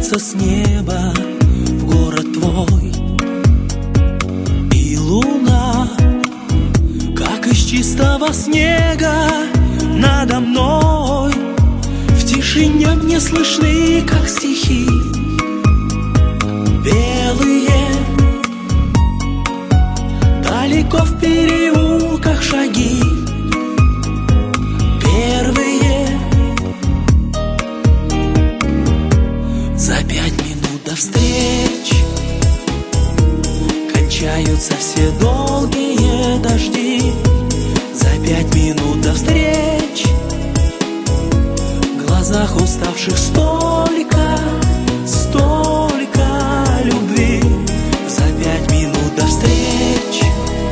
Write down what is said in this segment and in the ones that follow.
спускается с неба в город твой, и луна, как из чистого снега, надо мной. В тишине мне слышны, как стихи белые, далеко в переулках шаги первые. За 5 минут до встреч кончаются все долгие дожди. За 5 минут до встреч в глазах уставших столько, столько любви. За 5 минут до встреч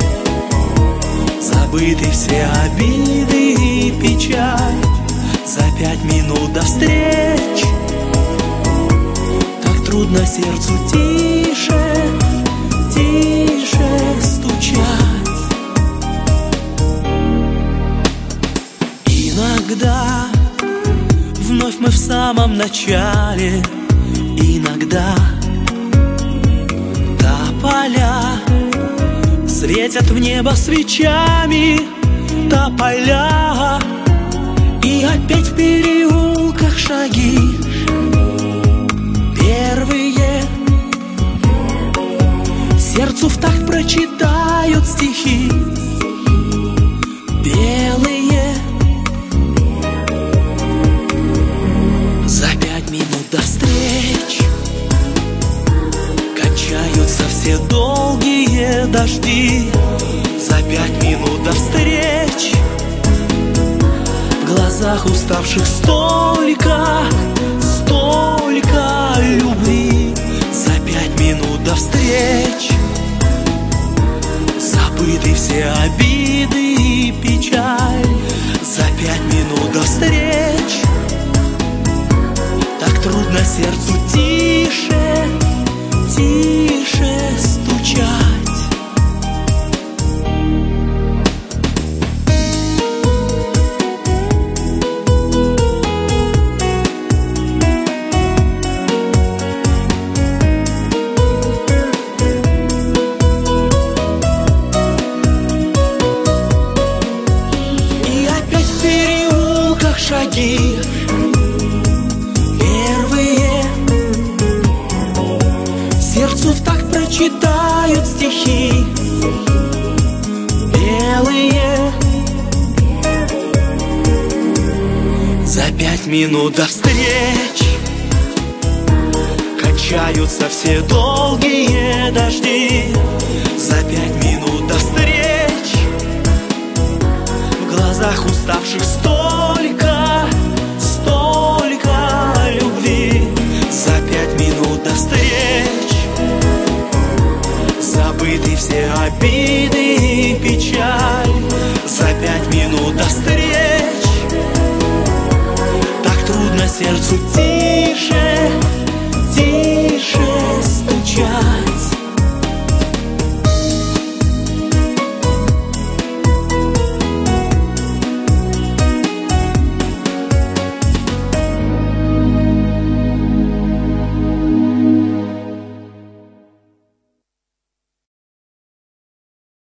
забыты все обиды и печаль. За 5 минут до встреч так трудно сердцу тише, тише стучать. Иногда вновь мы в самом начале, иногда тополя светят в небо свечами, тополя. И опять в переулках шаги первые, сердцу в такт прочитают стихи белые. За 5 минут до встреч кончаются все долгие дожди. За 5 минут до встреч в глазах уставших столько, столько любви. За 5 минут до встреч забыты все обиды и печаль. За 5 минут до встреч так трудно сердцу тише, тише стучать. И опять в переулках шаги первые, сердцу в такт прочитают стихи белые. За 5 минут до встреч кончаются все долгие дожди. За 5 минут до встреч в глазах уставших столько, столько любви. За 5 минут до встреч забыты все обиды и печаль. За 5 минут до встреч так трудно сердцу тише, тише стучать.